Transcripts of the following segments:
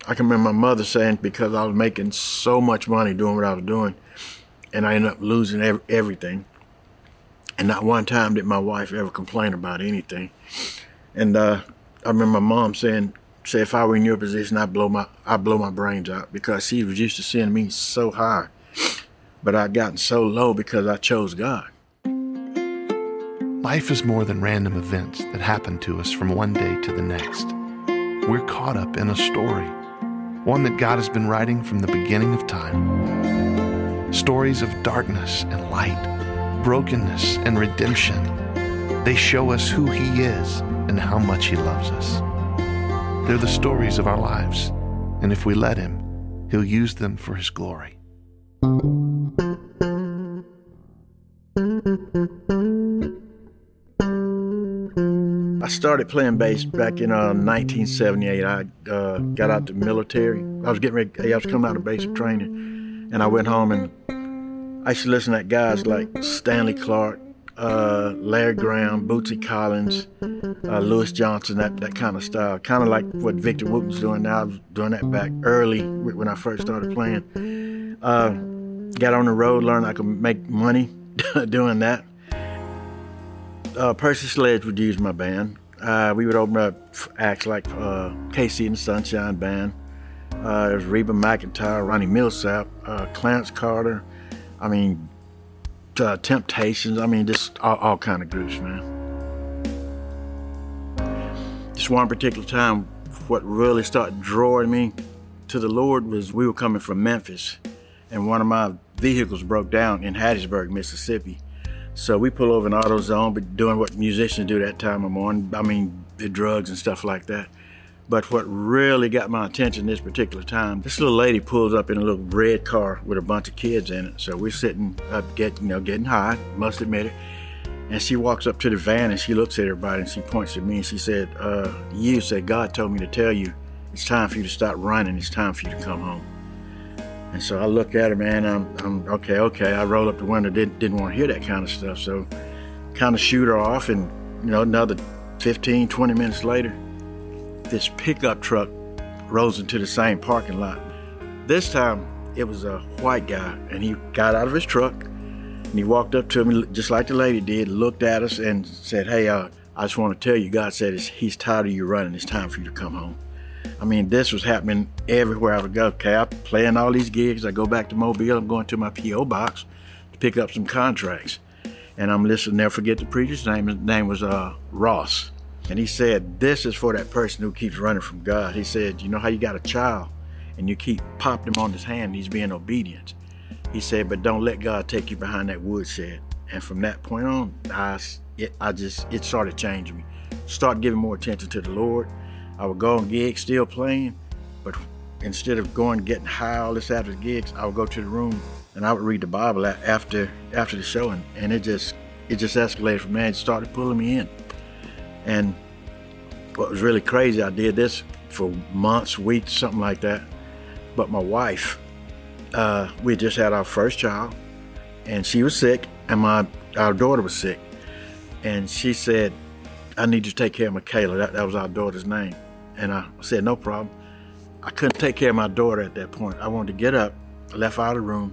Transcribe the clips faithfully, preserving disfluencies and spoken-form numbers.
I can remember my mother saying because I was making so much money doing what I was doing, and I ended up losing ev- everything. And not one time did my wife ever complain about anything. And uh, I remember my mom saying, say if I were in your position, I'd blow my I'd blow my brains out, because she was used to seeing me so high, but I'd gotten so low because I chose God. Life is more than random events that happen to us from one day to the next. We're caught up in a story, one that God has been writing from the beginning of time. Stories of darkness and light, brokenness and redemption. They show us who He is and how much He loves us. They're the stories of our lives, and if we let Him, He'll use them for His glory. I started playing bass back in uh, nineteen seventy-eight. I uh, got out the military. I was getting ready, I was coming out of basic training, and I went home and I used to listen to guys like Stanley Clarke, uh, Larry Graham, Bootsy Collins, uh, Louis Johnson, that, that kind of style. Kind of like what Victor Wooten's doing now. I was doing that back early when I first started playing. Uh, got on the road, learned I could make money doing that. Uh, Percy Sledge would use my band. Uh, we would open up acts like uh, K C and the Sunshine Band. Uh, there was Reba McEntire, Ronnie Millsap, uh, Clarence Carter. I mean, uh, Temptations. I mean, just all, all kind of groups, man. Just one particular time, what really started drawing me to the Lord was we were coming from Memphis, and one of my vehicles broke down in Hattiesburg, Mississippi. So we pull over in AutoZone, but doing what musicians do that time of morning. I mean, the drugs and stuff like that. But what really got my attention this particular time, this little lady pulls up in a little red car with a bunch of kids in it. So we're sitting up, get, you know, getting high, must admit it. And she walks up to the van and she looks at everybody and she points at me and she said, uh, you said, God told me to tell you, it's time for you to stop running. It's time for you to come home. And so I look at her, man, I'm, I'm okay, okay. I roll up the window, didn't, didn't want to hear that kind of stuff. So kind of shoot her off, and, you know, another fifteen, twenty minutes later, this pickup truck rolls into the same parking lot. This time, it was a white guy, and he got out of his truck, and he walked up to me, just like the lady did, looked at us and said, hey, uh, I just want to tell you, God said it's, he's tired of you running. It's time for you to come home. I mean, this was happening everywhere I would go. Okay, I'm playing all these gigs. I go back to Mobile. I'm going to my P O box to pick up some contracts. And I'm listening. Never forget the preacher's name. His name was uh, Ross. And he said, this is for that person who keeps running from God. He said, you know how you got a child and you keep popping him on his hand and he's being obedient. He said, but don't let God take you behind that woodshed. And from that point on, I, it, I just, it started changing me. Started giving more attention to the Lord. I would go on gigs, still playing, but instead of going getting high all this after the gigs, I would go to the room and I would read the Bible after after the show, and, and it just it just escalated from there. It started pulling me in. And what was really crazy, I did this for months, weeks, something like that. But my wife, uh, we had just had our first child, and she was sick, and my our daughter was sick, and she said, I need you to take care of Michaela. That, that was our daughter's name. And I said, no problem. I couldn't take care of my daughter at that point. I wanted to get up, left out of the room,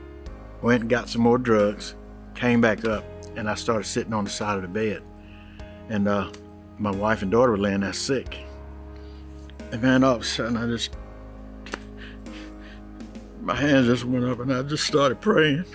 went and got some more drugs, came back up, and I started sitting on the side of the bed. And uh, my wife and daughter were laying there sick. And man, all of a sudden, I just, my hands just went up and I just started praying,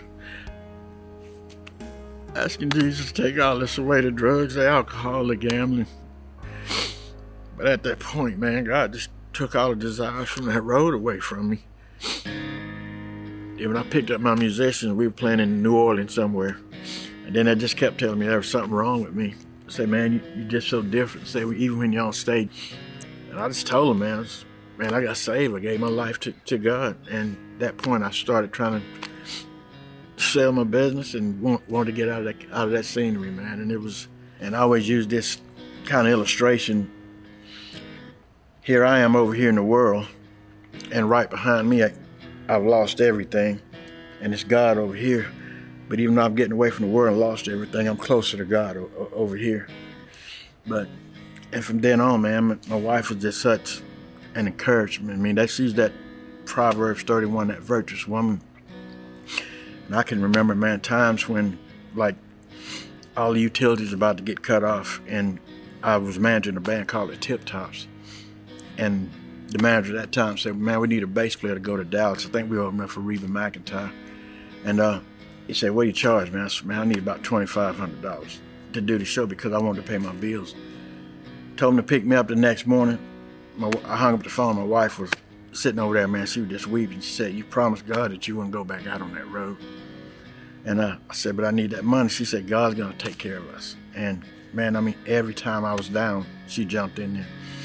asking Jesus to take all this away, the drugs, the alcohol, the gambling. But at that point, man, God just took all the desires from that road away from me. And when I picked up my musicians, we were playing in New Orleans somewhere. And then they just kept telling me there was something wrong with me. I said, man, you, you're just so different. Say, even when you're on stage. And I just told them, man, I was, man, I got saved. I gave my life to, to God. And at that point, I started trying to sell my business and want, wanted to get out of that out of that scenery, man. And it was, and I always use this kind of illustration. Here I am over here in the world, and right behind me, I, I've lost everything, and it's God over here. But even though I'm getting away from the world and lost everything, I'm closer to God o- over here. But, and from then on, man, my wife was just such and encouragement. I mean, they sees that Proverbs thirty-one, that virtuous woman. And I can remember, man, times when, like, all the utilities about to get cut off, and I was managing a band called the Tip Tops. And the manager at that time said, man, we need a bass player to go to Dallas. I think we opened up for Reba McEntire. And uh, he said, what do you charge, man? I said, man, I need about twenty-five hundred dollars to do the show because I wanted to pay my bills. Told him to pick me up the next morning. My, I hung up the phone. My wife was sitting over there, man. She was just weeping. She said, you promised God that you wouldn't go back out on that road. And uh, I said, but I need that money. She said, God's going to take care of us. And, man, I mean, every time I was down, she jumped in there.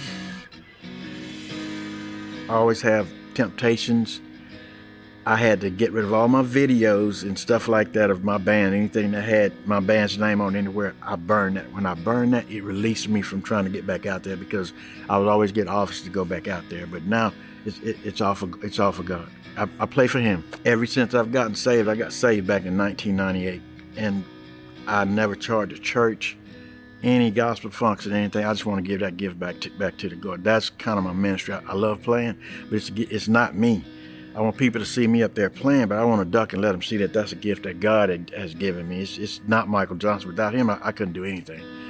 I always have temptations. I had to get rid of all my videos and stuff like that of my band. Anything that had my band's name on anywhere, I burned that. When I burned that, it released me from trying to get back out there because I would always get offers to go back out there. But now it's, it, it's, all, for, it's all for God. I, I play for Him. Ever since I've gotten saved, I got saved back in nineteen ninety-eight. And I never charged a church any gospel function, anything. I just want to give that gift back to, back to the God. That's kind of my ministry. I, I love playing, but it's, it's not me. I want people to see me up there playing, but I want to duck and let them see that that's a gift that God had, has given me. It's, it's not Michael Johnson. Without him, I, I couldn't do anything.